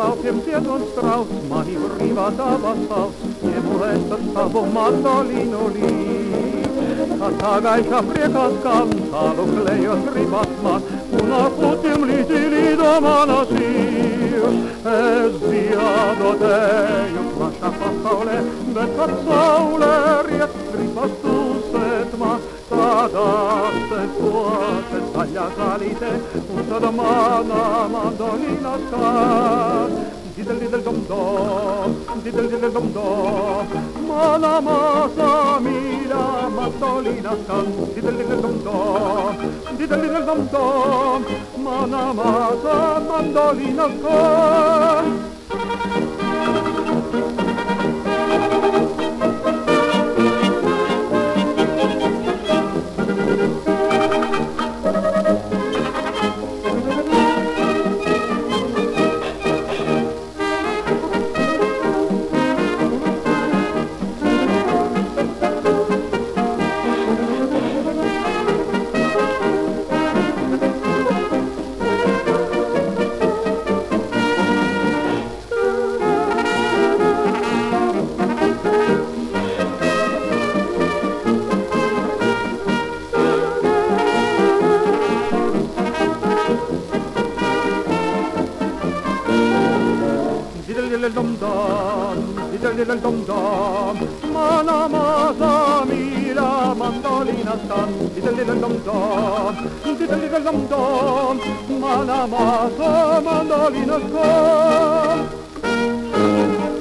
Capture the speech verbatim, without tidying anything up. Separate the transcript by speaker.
Speaker 1: laupiem zied un strauts, mani brīvā dabas valsts, iemulēs ar savu mandolīnu līdzi. Kā tā gaišā priekā skan, tālu klejot gribas man, un ar putiem līdzi līdo mana sirds. Es ziedotēju plašā pasaulē, bet kad saulē riet gribas tusēt man, tādā sekote zaļā zālītē, un tad mana mandolīna skan. Didel, didel, dom, dom, didel, didel, dom, dom, mana maza mīļā mandolīna skan. Didel, didel, dom, dom, didel, didel, dom, dom, mana maza mandolīna skan. Didel-didel-dom-dom, didel-didel-dom-dom, mana maza mīļā mandolīna skan. Didel-didel-dom-dom, didel-didel-dom-dom, mana maza mandolīna skan.